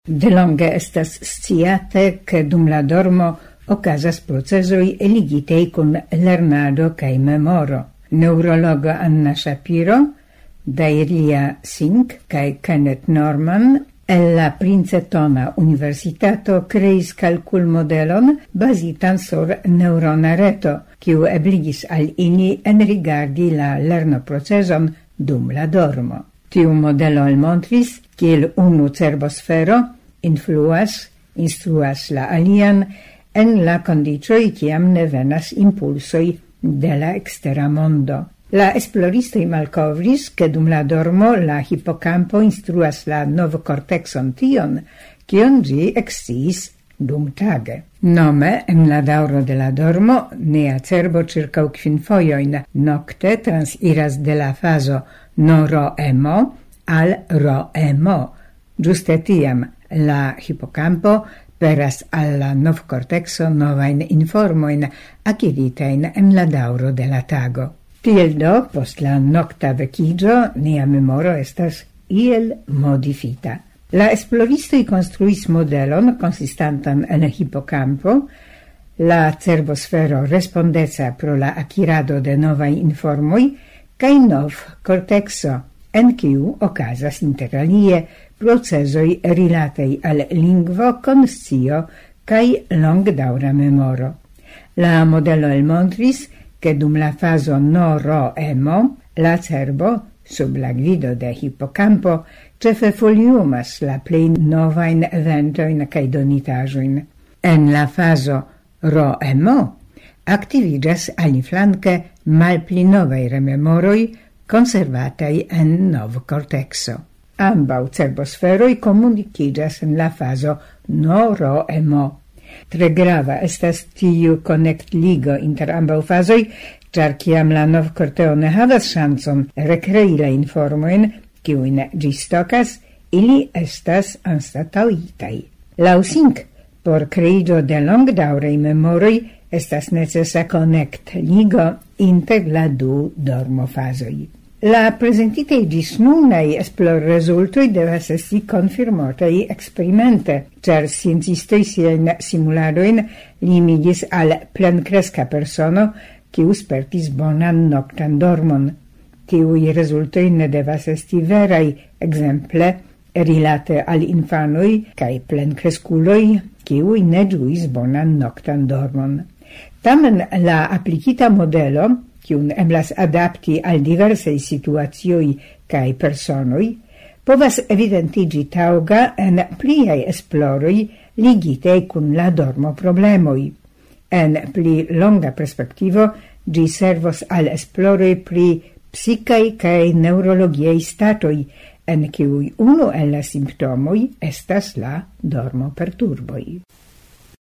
Delonge estas sciate che dum la dormo ocasas procesoi ligitei con lernado cae memoro. Neurologo Anna Shapiro, Dairia Singh cae Kenneth Norman el la Princetona Universitato creis calcul modelon basitan sur neurona reto, kiu ebligis al ili enrigardi la lernoproceson dum la dormo. Tiu modelo elmontris, kiel unu cerbosfero instruas la alian en la condicioi kiam ne venas impulsoi de la extera mondo. La esploristoi malcovris che dum la dormo la hippocampo instruas la novocortexon tion, kion gi exciis dum tage. Nome, en la dauro de la dormo, nia cerbo circa 5 foioin nocte transiras de la faso noro-emo al ro-emo. Giuste tiam la hippocampo peras alla novcortexo novain informoin acquiritein en la dauro de la tago. Tiel do, post la nocta vecigio, nia memoro estas iel modifita. La esploristoi construis modelon consistantan en hippocampo, la cerbosfero respondeca pro la acquirado de novai informoi, cae nov cortexo, en kiu ocasas inter alie procesoi rilatei al lingvo, conscio cae longdaura memoro. La modelo elmontris che dum la faso noro-emo, la cerbo, sub la gvido de hippocampo, cefe foliumas la plei novain eventoin cae donitajoin. En la faso ro-emo, activigas aliflanque malpli novai rememoroi conservatei en nov cortexo. Ambau cerbosferoi comunicigas en la faso noro-emo. Tre grava estas tiu connect ligo inter ambau fasoi, char ciam la nov corteo ne havas chanson recrei la informoin, kiuin gistocas, ili estas anstatauitai. Lau Singh, por creigo de longdaurei memoroi, estas necessa connect ligo inter la du dormofasoi. La presentitei gis nunei esplor resultoi devas esti confirmotei experimente, char sciencistoi sien simuladoin limigis al plencresca persono kiu spertis bonan noctan dormon. Tiui resultoi ne devas esti verai, exemple, rilate al infanoi cae plencresculoi kiui ne giuis bonan noctan dormon. Tamen la applicita modelo, kiun eblas adapti al diversei situazioi cae personoi, povas evidentigi tauga en pliai esploroi ligitei cun la dormo problemoi. En pli longa perspektivo, gi servos al esploroi pri psicae cae neurologiei statoi, en kiui unu el la simptomoi estas la dormo perturboi.